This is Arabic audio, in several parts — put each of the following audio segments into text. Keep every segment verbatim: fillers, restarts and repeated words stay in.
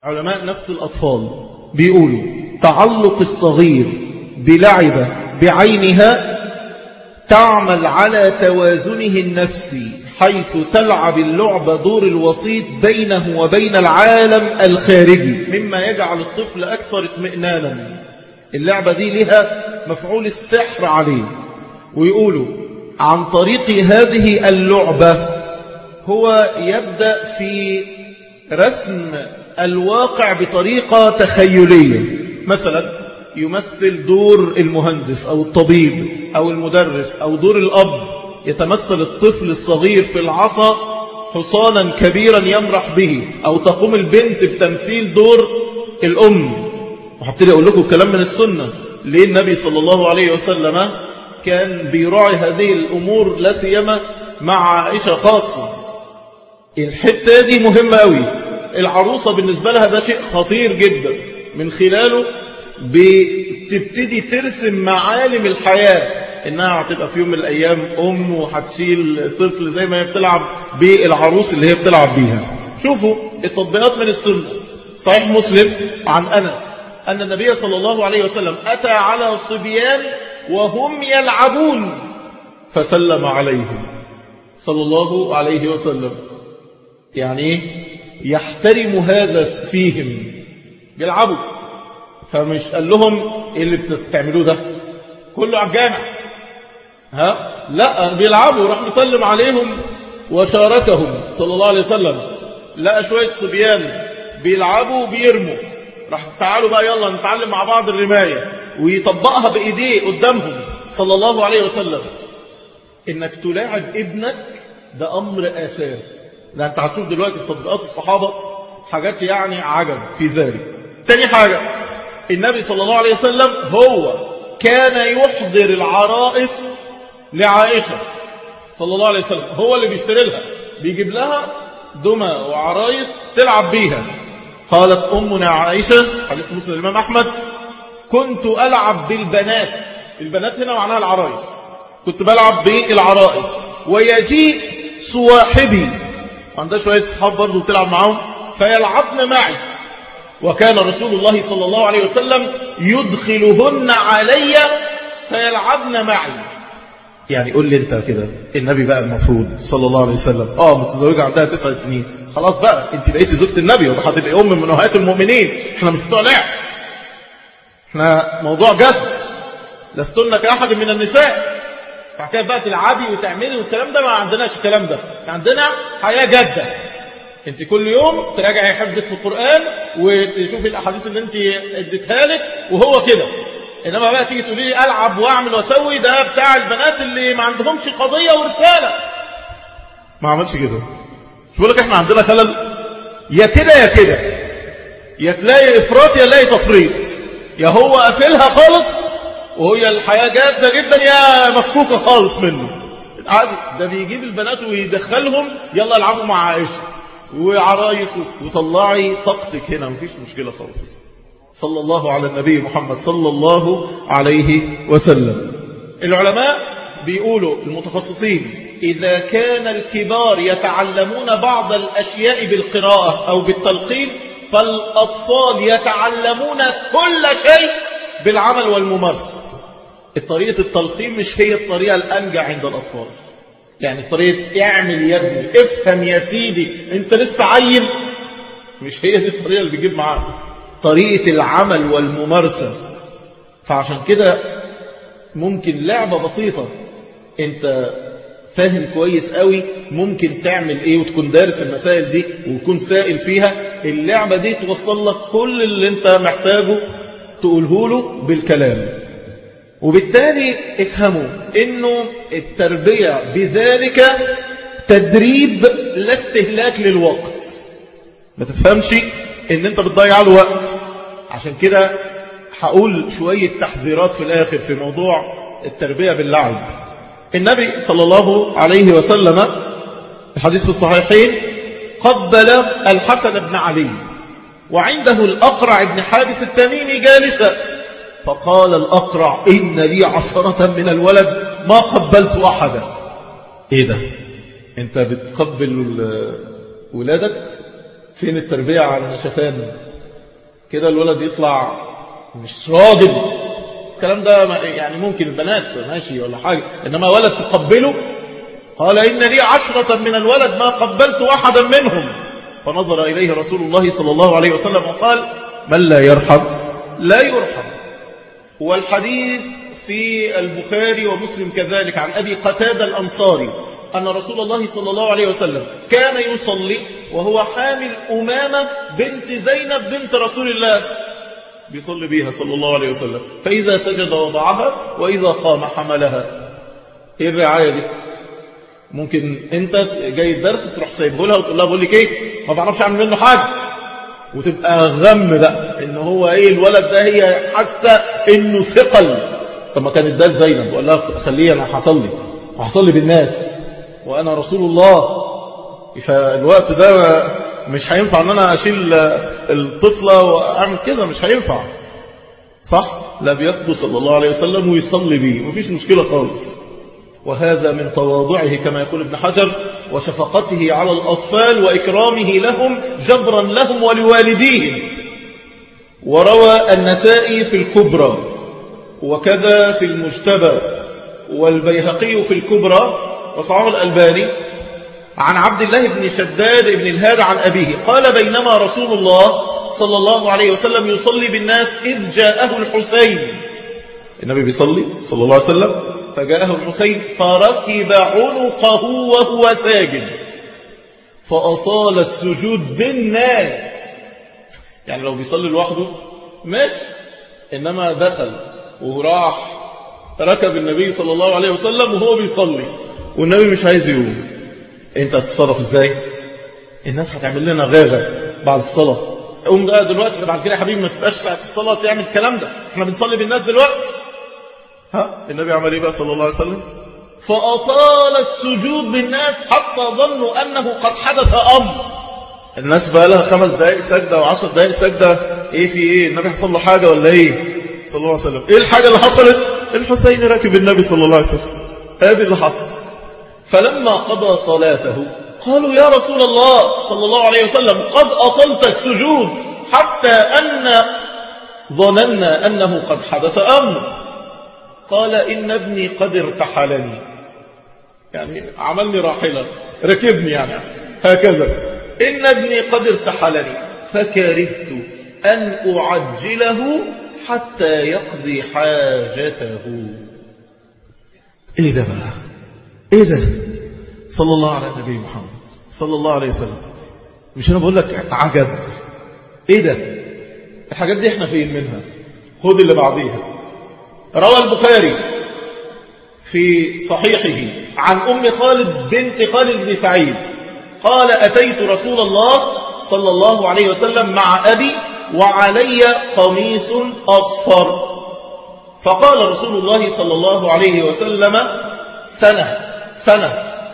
علماء نفس الأطفال بيقولوا تعلق الصغير بلعبة بعينها تعمل على توازنه النفسي، حيث تلعب اللعبة دور الوسيط بينه وبين العالم الخارجي، مما يجعل الطفل أكثر اطمئنانا. اللعبة دي لها مفعول السحر عليه. ويقولوا عن طريق هذه اللعبة هو يبدأ في رسم الواقع بطريقة تخيلية، مثلا يمثل دور المهندس أو الطبيب أو المدرس أو دور الأب، يتمثل الطفل الصغير في العصا حصانا كبيرا يمرح به، أو تقوم البنت بتمثيل دور الأم. وحبتلي أقول لكم الكلام من السنة، ليه النبي صلى الله عليه وسلم كان بيراعي هذه الأمور لا سيما مع عائشة خاصة. الحتة دي مهمة قوي. العروسة بالنسبة لها ده شيء خطير جدا، من خلاله بتبتدي ترسم معالم الحياة، انها هتبقى في يوم من الايام ام وهتشيل طفل زي ما هي بتلعب بالعروس اللي هي بتلعب بيها. شوفوا التطبيقات من السنة. صحيح مسلم عن انس ان النبي صلى الله عليه وسلم اتى على صبيان وهم يلعبون فسلم عليهم صلى الله عليه وسلم. يعني يحترم هذا فيهم، بيلعبوا، فمش قال لهم ايه اللي بتعملوه ده كله على الجامع، ها لا بيلعبوا. راح مسلم عليهم وشاركهم صلى الله عليه وسلم. لقى شوية صبيان بيلعبوا وبيرموا، راح تعالوا بقى يلا نتعلم مع بعض الرماية، ويطبقها بإيديه قدامهم صلى الله عليه وسلم. انك تلاعب ابنك ده امر اساس. ده انت هتشوف دلوقتي في تطبيقات الصحابة حاجات يعني عجب في ذلك. تاني حاجة، النبي صلى الله عليه وسلم هو كان يحضر العرائس لعائشة صلى الله عليه وسلم، هو اللي بيشتري لها، بيجيب لها دمى وعرايس تلعب بيها. قالت أمنا عائشة حديث مسلم الإمام أحمد: كنت ألعب بالبنات. البنات هنا معناها العرايس، كنت بلعب بالعرائس، ويجيء صواحبي، عندها شوية صحاب برضو بتلعب معهم، فيلعبن معي. وكان رسول الله صلى الله عليه وسلم يدخلهن علي فيلعبن معي. يعني قول لي انت كده، النبي بقى المفروض صلى الله عليه وسلم اه متزوجة عندها تسع سنين، خلاص بقى انت بقيتي زوجة النبي وهتبقي ام من امهات المؤمنين. احنا مش بتوع لعب، احنا موضوع جد. لستن كأحد من النساء فحكاية بقى تلعبي وتعملي والكلام ده، ما عندناش الكلام ده. عندنا حياة جادة، انت كل يوم تراجعي حفظك في القرآن وتشوفي الاحاديث اللي انت اديتها لك وهو كده. انما بقى تيجي تقولي لي العب واعمل واسوي، ده بتاع البنات اللي ما عندهمش قضية ورسالة. ما عملش كده. مش بقول لك احنا عندنا خلل؟ يا كده يا كده، يا تلاقي افراط يا تلاقي تفريط، يا هو قافلها خالص وهي الحياة جادة جدا، يا مفكوكة خالص منه. عادي، ده بيجيب البنات ويدخلهم يلا العبوا مع عائشة وعرايس، وطلعي طاقتك هنا، مفيش مشكلة خالص. صلى الله على النبي محمد صلى الله عليه وسلم. العلماء بيقولوا المتخصصين: إذا كان الكبار يتعلمون بعض الأشياء بالقراءة أو بالتلقين، فالأطفال يتعلمون كل شيء بالعمل والممارسة. الطريقة التلقين مش هي الطريقة الأنجع عند الأطفال. يعني طريقة اعمل يا ابني، افهم يا سيدي، انت لسه عيل، مش هي دي الطريقة اللي بيجيب معاها. طريقة العمل والممارسة. فعشان كده ممكن لعبة بسيطة انت فاهم كويس قوي ممكن تعمل ايه، وتكون دارس المسائل دي وتكون سائل فيها، اللعبة دي توصل لك كل اللي انت محتاجه تقوله له بالكلام. وبالتالي افهموا انه التربية بذلك تدريب لا استهلاك للوقت. ما تفهمش ان انت بتضيع الوقت. عشان كده هقول شوية تحذيرات في الاخر في موضوع التربية باللعب. النبي صلى الله عليه وسلم الحديث في الصحيحين قبل الحسن بن علي وعنده الأقرع بن حابس التميمي جالسا، فقال الأقرع: إن لي عشرة من الولد ما قبلت أحدا. إيه ده؟ أنت بتقبل ولادك؟ فين التربية على النشفان؟ كده الولد يطلع مش راجل. الكلام ده يعني ممكن البنات ماشي ولا حاجة، إنما ولد تقبله. قال إن لي عشرة من الولد ما قبلت واحدا منهم. فنظر إليه رسول الله صلى الله عليه وسلم وقال من لا يرحم لا يرحم. والحديث في البخاري ومسلم كذلك عن أبي قتادة الأنصاري أن رسول الله صلى الله عليه وسلم كان يصلي وهو حامل أمامة بنت زينب بنت رسول الله، بيصلي بيها صلى الله عليه وسلم، فإذا سجد وضعها وإذا قام حملها. ايه الرعاية دي؟ ممكن انت جاي الدرس تروح سايبه لها وتقول لها بقول لك ايه ما بعرفش اعمل منه حاجة، وتبقى غم بقى ان هو ايه الولد ده هي حاسه انه ثقل. طب ما كانت ده زينب وقال لها خليه انا هصلي وهصلي بالناس وانا رسول الله. فالوقت ده مش هينفع ان انا اشيل الطفلة واعمل كده، مش هينفع صح؟ لا بياخده صلى الله عليه وسلم ويصلي بيه، مفيش مشكلة خالص. وهذا من تواضعه كما يقول ابن حجر وشفقته على الأطفال وإكرامه لهم جبرا لهم ولوالديهم. وروى النسائي في الكبرى وكذا في المجتبى والبيهقي في الكبرى وصححه الألباني عن عبد الله بن شداد بن الهاد عن أبيه قال بينما رسول الله صلى الله عليه وسلم يصلي بالناس إذ جاءه الحسين. النبي بيصلي صلى الله عليه وسلم فجاءه الحسين فركب عنقه وهو ساجد فأطال السجود بالناس. يعني لو بيصلي لوحده ماشي، إنما دخل وراح ركب النبي صلى الله عليه وسلم وهو بيصلي والنبي مش عايز يقوم. انت هتتصرف ازاي؟ الناس هتعمل لنا غاغة بعد الصلاة. قوم بقى دلوقتي بعد كده يا حبيبي ما تبقاش ساعة الصلاة تعمل الكلام ده، احنا بنصلي بالناس دلوقتي. ها النبي عمل ايه بقى صلى الله عليه وسلم؟ فأطال السجود بالناس حتى ظنوا أنه قد حدث أمر. الناس بقى لها خمس دقائق سجدة وعشر دقائق سجدة، ايه في ايه؟ النبي حصل له حاجة ولا ايه؟ صلى الله عليه وسلم. ايه الحاجة اللي حصلت؟ الحسين راكب النبي صلى الله عليه وسلم، هذه اللي حصل. فلما قضى صلاته قالوا يا رسول الله صلى الله عليه وسلم قد أطلت السجود حتى أن ظننا أنه قد حدث أمر. قال إن ابني قد ارتحلني، يعني عملني راحلة ركبني يعني هكذا، إن ابني قد ارتحلني فكرهت أن أعجله حتى يقضي حاجته. إيه ده بقى؟ إيه ده؟ صلى الله على النبي محمد صلى الله عليه وسلم. مش أنا بقول لك عجب؟ إيه ده؟ الحاجات دي احنا فين منها؟ خد اللي بعضيها. روى البخاري في صحيحه عن أم خالد بنت خالد بن سعيد قال أتيت رسول الله صلى الله عليه وسلم مع أبي وعلي قميص أصفر، فقال رسول الله صلى الله عليه وسلم سنة سنة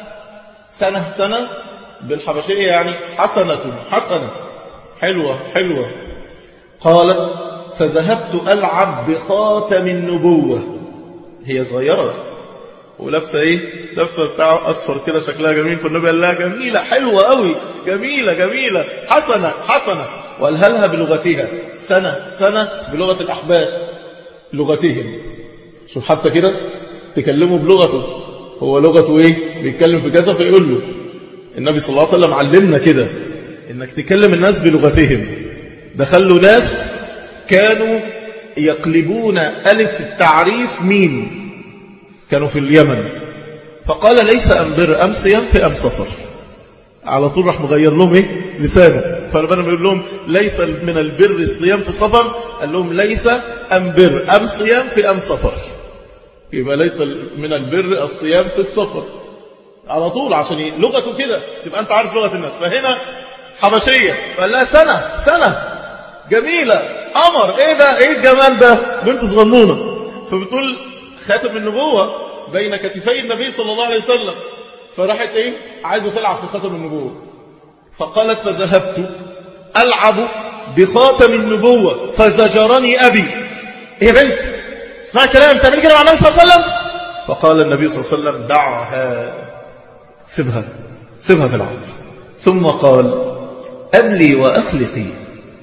سنة سنة بالحبشية يعني حسنة حسنة حلوة حلوة. قالت فذهبت ألعب بخاتم النبوة، هي صغيرة ولابسة ايه؟ لابسة بتاع أصفر كده شكلها جميل، فالنبي قال لها جميلة حلوة قوي جميلة جميلة حسنة حسنة، وقالها بلغتها سنة سنة بلغة الأحباش لغتهم. شوف حتى كده تكلموا بلغته، هو لغته ايه؟ بيتكلم في كذا فيقول له. النبي صلى الله عليه وسلم علمنا كده انك تكلم الناس بلغتهم. دخلوا ناس كانوا يقلبون ألف التعريف ميم، كانوا في اليمن، فقال ليس أم بر أم صيام في أم سفر، على طول راح مغير لهم ايه؟ لسانه. فلما يقول لهم ليس من البر الصيام في السفر، قال لهم ليس أم بر أم صيام في أم سفر، يبقى ليس من البر الصيام في السفر على طول، عشان لغته كده تبقى انت عارف لغة الناس. فهنا حبشية فقال لها سنة سنة جميلة قمر، ايه ده؟ ايه الجمال ده؟ بنت صغنونة. فبتقول خاتم النبوة بين كتفي النبي صلى الله عليه وسلم، فراحت ايه؟ عايزة تلعب في خاتم النبوة. فقالت فذهبت ألعب بخاتم النبوة فزجرني أبي. ايه يا بنت اسمع كلام تعمل كده مع النبي صلى الله عليه وسلم؟ فقال النبي صلى الله عليه وسلم دعها، سيبها سيبها تلعب. ثم قال أبلي وأخلقي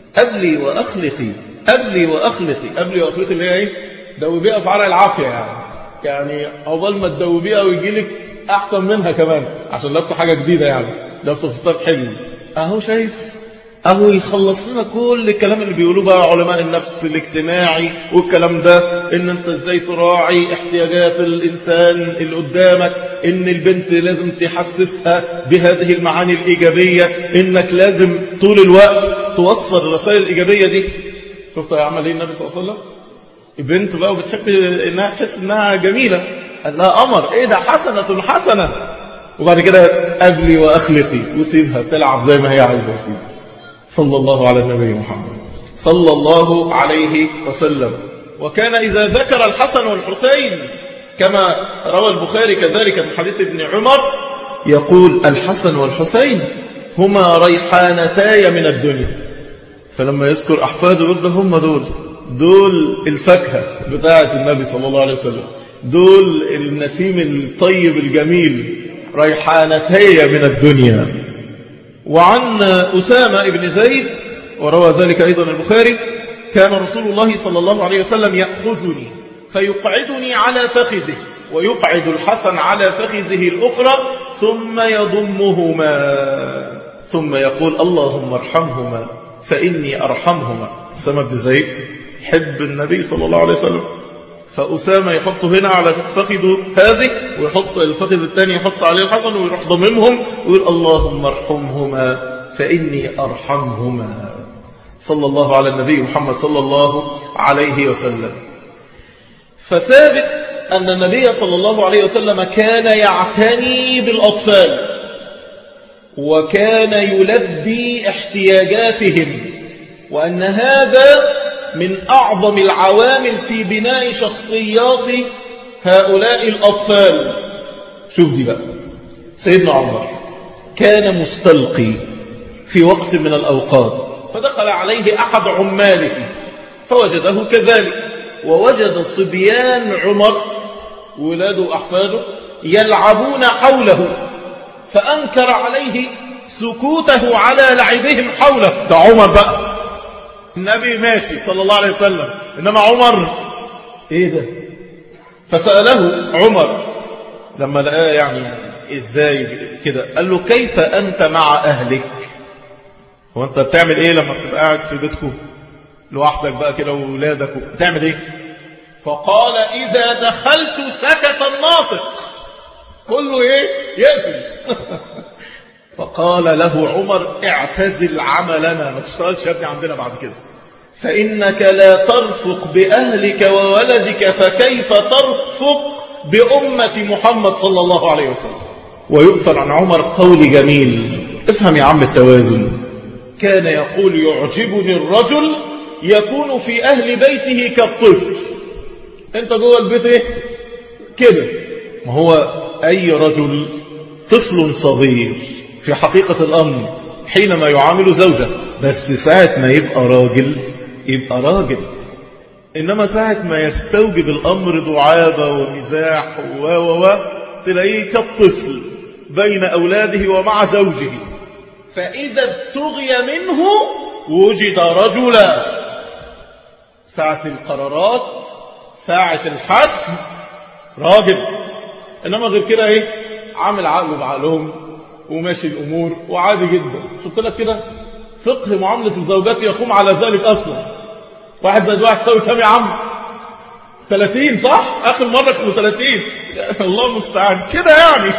أبلي وأخلقي أبلي وأخلقي أبلي وأخلقي اللي هي إيه؟ دوبيها في عرق العافية يعني يعني عقبال ما تدوبيها ويجي لك أحسن منها كمان عشان لابسه حاجة جديدة يعني لابسه فستان حلو. أهو شايف أهو يخلص لنا كل الكلام اللي بيقولوه بقى علماء النفس الاجتماعي والكلام ده، إن أنت إزاي تراعي احتياجات الإنسان اللي قدامك، إن البنت لازم تحسسها بهذه المعاني الإيجابية، إنك لازم طول الوقت توصل الرسائل الإيجابية دي. شفت يعمل إيه النبي صلى الله عليه وسلم؟ البنت بقى وبتحب إنها تحس إنها جميلة، قال لها أمر إيه ده حسنة حسنة، وبعد كده أبلي وأخلقي وسيبها تلعب زي ما هي عايزة فيه. صلى الله على النبي محمد صلى الله عليه وسلم. وكان إذا ذكر الحسن والحسين كما روى البخاري كذلك من حديث ابن عمر يقول الحسن والحسين هما ريحانتاي من الدنيا. فلما يذكر أحفاده يقول هم دول دول الفاكهة بتاعة النبي صلى الله عليه وسلم، دول النسيم الطيب الجميل ريحانتاي من الدنيا. وعن أسامة بن زيد وروى ذلك أيضا البخاري كان رسول الله صلى الله عليه وسلم يأخذني فيقعدني على فخذه ويقعد الحسن على فخذه الأخرى ثم يضمهما ثم يقول اللهم ارحمهما فإني أرحمهما. أسامة بن زيد حب النبي صلى الله عليه وسلم، فأسامة يحط هنا على فخذه هذه ويحط الفخذ الثاني يحط عليه الحسن ويروح ضممهم ويقول اللهم ارحمهما فإني أرحمهما. صلى الله على النبي محمد صلى الله عليه وسلم. فثابت أن النبي صلى الله عليه وسلم كان يعتني بالأطفال وكان يلبي احتياجاتهم، وأن هذا من أعظم العوامل في بناء شخصيات هؤلاء الأطفال. شوف دي بقى، سيدنا عمر كان مستلقي في وقت من الأوقات فدخل عليه أحد عماله فوجده كذلك، ووجد صبيان عمر ولاده أحفاده يلعبون حوله فأنكر عليه سكوته على لعبهم حوله. ده عمر بقى، النبي ماشي صلى الله عليه وسلم، إنما عمر إيه ده؟ فسأله عمر لما لقاه يعني إزاي كده، قال له كيف أنت مع أهلك؟ هو أنت بتعمل إيه لما بتبقى قاعد في بيتكم لوحدك بقى كده وولادك بتعمل إيه؟ فقال إذا دخلت سكت الناطق، كله إيه؟ يقفل. فقال له عمر اعتزل عملنا، ما تشتغلش يا ابني عندنا بعد كده، فإنك لا ترفق بأهلك وولدك فكيف ترفق بأمة محمد صلى الله عليه وسلم. ويؤثر عن عمر قول جميل، افهم يا عم التوازن، كان يقول يعجبني الرجل يكون في أهل بيته كالطفل. انت جوه البيت ايه كده؟ ما هو أي رجل طفل صغير في حقيقة الأمر حينما يعامل زوجة، بس ساعة ما يبقى راجل يبقى راجل، إنما ساعة ما يستوجب الأمر دعابة ومزاح و و و تلاقيه كالطفل بين أولاده ومع زوجه. فإذا ابتغي منه وجد رجلا، ساعة القرارات ساعة الحسم راجل، إنما غير كده ايه عامل عقله بعقلهم وماشي الأمور وعادي جدا. شفت لك كده فقه معاملة الزوجات يقوم على ذلك أصلا. واحد زائد واحد تساوي كام يا عم؟ ثلاثين صح؟ آخر مرة كانوا ثلاثين، الله المستعان كده يعني.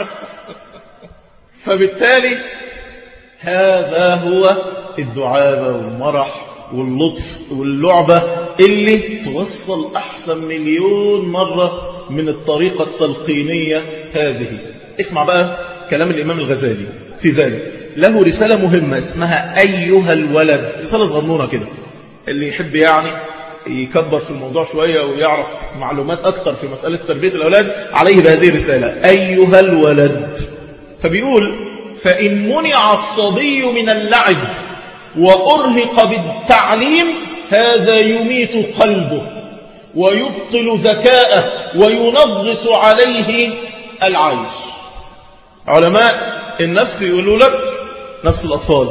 فبالتالي هذا هو الدعابة والمرح واللطف واللعبة اللي توصل أحسن مليون مرة من الطريقة التلقينية هذه. اسمع بقى كلام الإمام الغزالي في ذلك، له رسالة مهمة اسمها أيها الولد، رسالة صغنونة كده، اللي يحب يعني يكبر في الموضوع شوية ويعرف معلومات أكتر في مسألة تربية الأولاد عليه بهذه الرسالة أيها الولد. فبيقول فإن منع الصبي من اللعب وأرهق بالتعليم هذا يميت قلبه ويبطل ذكاءه وينغص عليه العيش. علماء النفس يقولوا لك، نفس الأطفال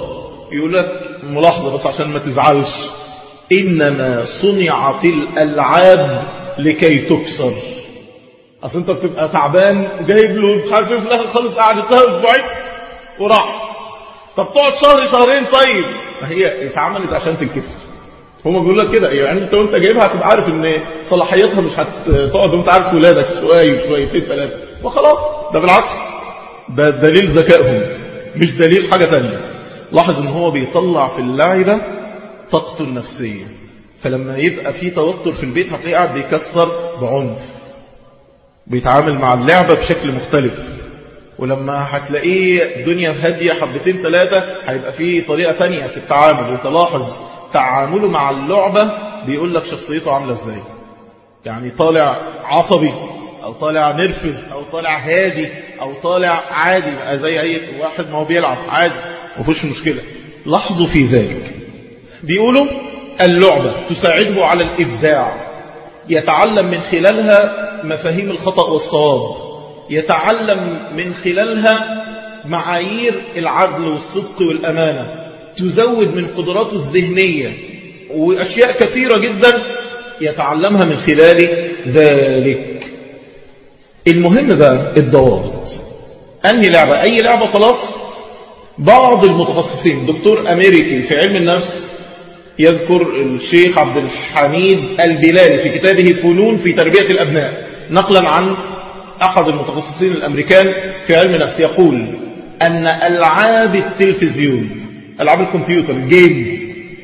يقول لك ملاحظة بس عشان ما تزعلش، إنما صنعت الألعاب لكي تكسر. أصل أنت بتبقى تعبان جايب له مش عارف ايه في الآخر خالص قاعد لها أسبوعين وراح. طب تقعد شهر شهرين طيب، ما هي اتعملت عشان تنكسر. هما بيقول لك كده، يعني انت وانت جايبها هتبقى عارف ان صلاحيتها مش هتقعد وانت عارف ولادك شويه شويتين ثلاثه وخلاص. ده بالعكس، ده دليل ذكائهم مش دليل حاجه ثانيه. لاحظ ان هو بيطلع في اللعبه طاقته النفسيه، فلما يبقى في توتر في البيت هتلاقيه قاعد بيكسر بعنف، بيتعامل مع اللعبه بشكل مختلف. ولما هتلاقيه الدنيا هاديه حبتين ثلاثه هيبقى في طريقه ثانيه في التعامل. وتلاحظ تعامله مع اللعبة بيقول لك شخصيته عاملة ازاي، يعني طالع عصبي او طالع نرفز او طالع هادي او طالع عادي زي اي واحد ما هو بيلعب عادي مفيش مشكلة. لاحظوا في ذلك بيقولوا اللعبة تساعده على الإبداع، يتعلم من خلالها مفاهيم الخطأ والصواب، يتعلم من خلالها معايير العدل والصدق والأمانة، تزود من قدراته الذهنية وأشياء كثيرة جدا يتعلمها من خلال ذلك. المهم بقى الضوابط. أنهي لعبة؟ أي لعبة خلاص. بعض المتخصصين، دكتور أمريكي في علم النفس يذكر الشيخ عبد الحميد البلالي في كتابه فنون في تربية الأبناء نقلا عن أحد المتخصصين الأمريكان في علم النفس، يقول أن ألعاب التلفزيون، ألعاب الكمبيوتر الجيمز،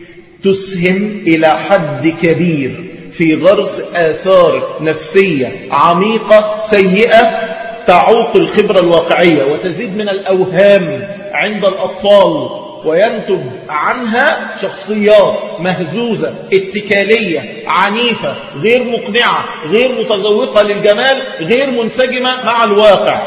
تسهم إلى حد كبير في غرس آثار نفسية عميقة سيئة تعوق الخبرة الواقعية وتزيد من الأوهام عند الأطفال، وينتج عنها شخصيات مهزوزة اتكالية عنيفة غير مقنعة غير متذوقة للجمال غير منسجمة مع الواقع.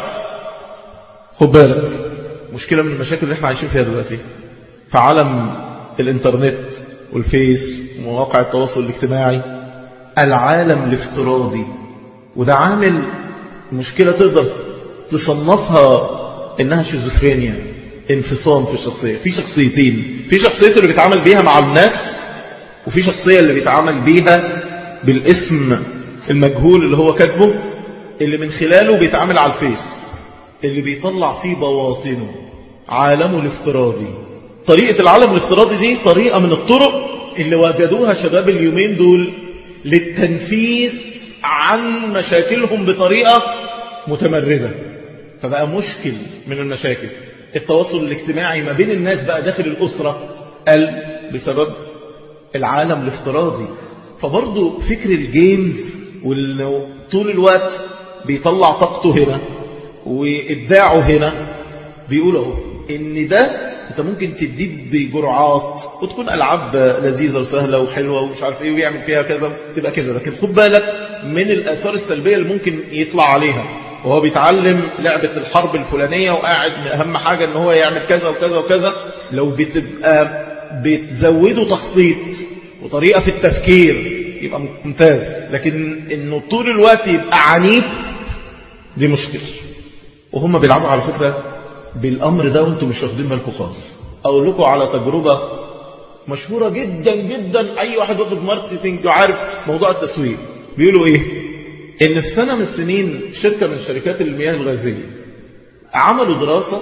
خد بالك، مشكلة من المشاكل اللي احنا عايشين فيها دلوقتي في عالم الانترنت والفيس ومواقع التواصل الاجتماعي، العالم الافتراضي، وده عامل مشكلة تقدر تصنفها انها شيزوفرينيا، انفصام في الشخصية. في شخصيتين، في شخصية اللي بيتعامل بيها مع الناس، وفي شخصية اللي بيتعامل بيها بالاسم المجهول اللي هو كاتبه، اللي من خلاله بيتعامل على الفيس، اللي بيطلع فيه بواطنه، عالمه الافتراضي. طريقة العالم الافتراضي دي طريقة من الطرق اللي وجدوها شباب اليومين دول للتنفيس عن مشاكلهم بطريقة متمردة. فبقى مشكل من المشاكل التواصل الاجتماعي ما بين الناس بقى داخل الأسرة قل بسبب العالم الافتراضي. فبرضو فكر الجيمز وانه طول الوقت بيطلع طاقته هنا وإبداعه هنا، بيقولوا ان ده انت ممكن تديه بجرعات وتكون ألعاب لذيذة وسهلة وحلوة ومش عارف ايه ويعمل فيها كذا تبقى كذا، لكن خد بالك من الآثار السلبية اللي ممكن يطلع عليها وهو بيتعلم لعبة الحرب الفلانية وقاعد أهم حاجة ان هو يعمل كذا وكذا وكذا. لو بتبقى بتزوده تخطيط وطريقة في التفكير يبقى ممتاز، لكن انه طول الوقت يبقى عنيف دي مشكلة. وهم بيلعبوا على فكرة بالأمر ده وانتم مش واخدين بالكم خالص. أقول لكم على تجربة مشهورة جدا جدا، أي واحد واخد ماركتينج وعارف موضوع التسويق. بيقولوا إيه؟ إن في سنة من السنين شركة من شركات المياه الغازية عملوا دراسة،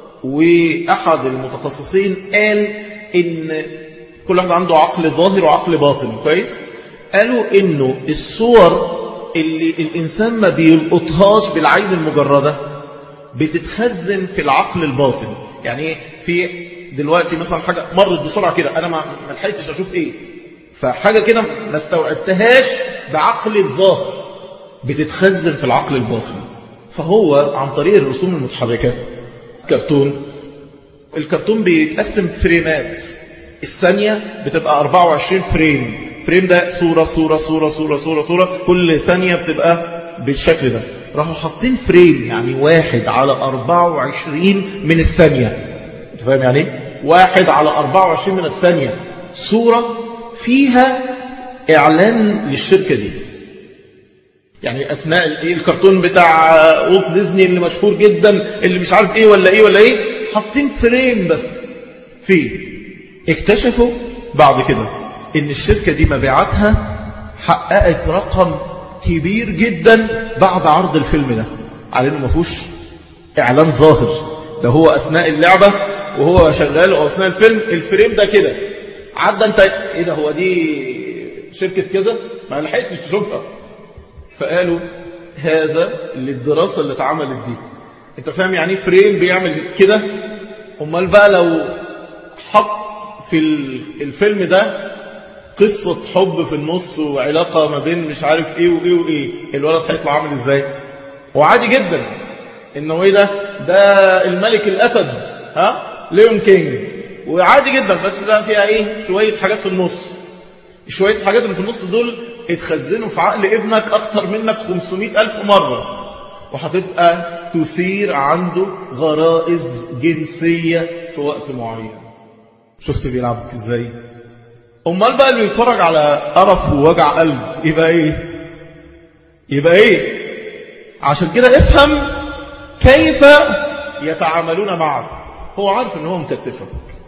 وأحد المتخصصين قال إن كل واحد عنده عقل ظاهر وعقل باطن كويس. قالوا إنه الصور اللي الإنسان ما بيلقطهاش بالعين المجردة بتتخزن في العقل الباطن. يعني في دلوقتي مثلا حاجة مرت بسرعة كده أنا ما لحقتش أشوف إيه، فحاجة كده ما استوعبتهاش بعقل الظاهر بتتخزن في العقل الباطن. فهو عن طريق الرسوم المتحركة كرتون، الكرتون بيتقسم فريمات، الثانية بتبقى أربعة وعشرين فريم، فريم ده صورة صورة صورة صورة صورة صورة، كل ثانية بتبقى بالشكل ده. راحوا حاطين فريم يعني واحد على أربعة وعشرين من الثانية. انت فاهم يعني واحد على أربعة وعشرين من الثانية صورة فيها إعلان للشركة دي. يعني أثناء الكرتون بتاع والت ديزني اللي مشهور جدا اللي مش عارف إيه ولا إيه ولا إيه، حاطين فريم بس فيه اكتشفوا بعد كده ان الشركة دي مبيعاتها حققت رقم كبير جدا بعد عرض الفيلم ده، على انه ما فيهوش اعلان ظاهر، ده هو اثناء اللعبة وهو شغال او اثناء الفيلم الفريم ده كده عدى، انت ايه ده، هو دي شركة كذا، ما لحقتش تشوفها. فقالوا هذا للدراسة اللي اتعملت دي. انت فاهم يعني فريم بيعمل كده؟ امال بقى لو حط في الفيلم ده قصة حب في النص وعلاقة ما بين مش عارف ايه وايه وايه، الولد هيطلع عامل ازاي؟ وعادي جدا انه ايه ده ده الملك الاسد، ها ليون كينج، وعادي جدا، بس ده فيها ايه شوية حاجات في النص. شوية الحاجات اللي في النص دول اتخزنوا في عقل ابنك اكتر منك خمسمائة الف مرة، وهتبقى تثير عنده غرائز جنسية في وقت معين. شفت بيلعبك ازاي؟ امال بقى اللي يتفرج على قرف ووجع قلب يبقى ايه؟ يبقى ايه؟ عشان كده افهم كيف يتعاملون معك. هو عارف ان هو مكتفك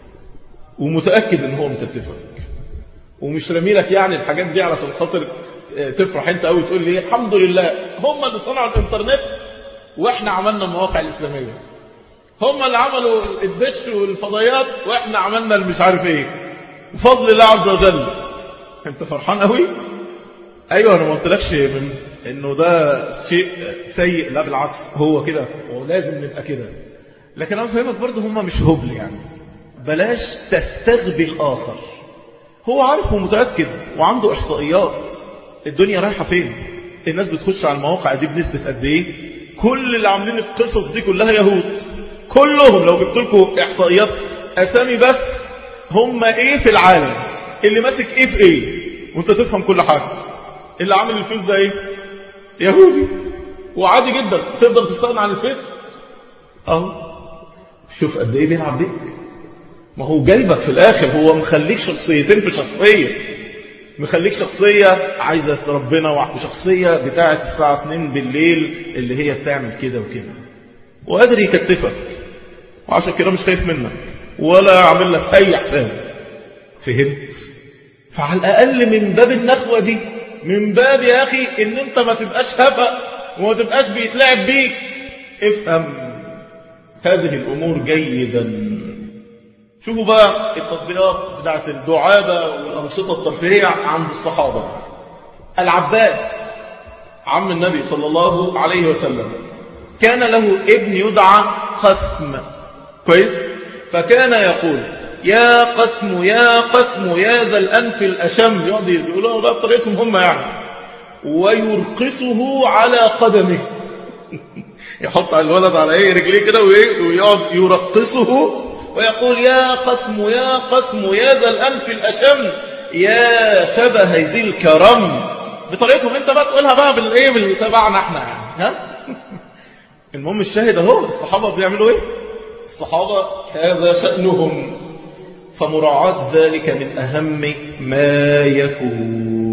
ومتأكد ان هو مكتفك ومش رميلك يعني الحاجات دي علشان خاطر تفرح انت قوي تقول لي الحمد لله هم اللي صنعوا الانترنت واحنا عملنا المواقع الاسلامية، هم اللي عملوا الدش والفضائيات واحنا عملنا المش عارف ايه، بفضل الله عز وجل. انت فرحان قوي؟ ايوه انا ما قلتلكش من انه ده شيء سيء، لا بالعكس هو كده ولازم نبقى كده، لكن انا فهمك برضه هم مش هبل يعني. بلاش تستغبي الاخر، هو عارف ومتأكد وعنده احصائيات الدنيا رايحة فين. الناس بتخش على المواقع دي بنسبة قد ايه؟ كل اللي عاملين القصص دي كلها يهود كلهم. لو جبت لكم احصائيات اسامي بس هم ايه في العالم، اللي ماسك ايه في ايه، وانت تفهم كل حاجة. اللي عامل الفيس ده ايه؟ يهودي، وعادي جدا تقدر تستغنى عن الفيس. اهو شوف قد ايه بيلعب بيك. ما هو جايبك في الاخر، هو مخليك شخصيتين في شخصية، مخليك شخصية عايزة ربنا وشخصية بتاعة الساعة اتنين بالليل اللي هي بتعمل كده وكده، وقادر يكتفك، وعشان كده مش خايف منك ولا عامل لك اي حساب. فهمت؟ فعلى الاقل من باب النخوة دي، من باب يا اخي ان انت ما تبقاش هبأ وما تبقاش بيتلعب بيك، افهم هذه الامور جيدا. شوفوا بقى التطبيقات بتاعت الدعابة والأنشطة الترفيهية عند الصحابة. العباس عم النبي صلى الله عليه وسلم كان له ابن يدعى قسم، كويس؟ فكان يقول يا قسم يا قسم يا ذا الأنف الأشم، يقعد يقولوا لا بطريقتهم هم يعني، ويرقصه على قدمه يحط على الولد على ايه رجليه كده ويقعد يرقصه ويقول يا قسم يا قسم يا ذا الأنف الأشم يا شبه ذي الكرم، بطريقتهم انت بقى تقولها بقى بالايه بالتبعنا احنا يعني. ها المهم الشاهد اهو الصحابة بيعملوا ايه؟ الصحابة هذا شأنهم، فمراعاة ذلك من أهم ما يكون.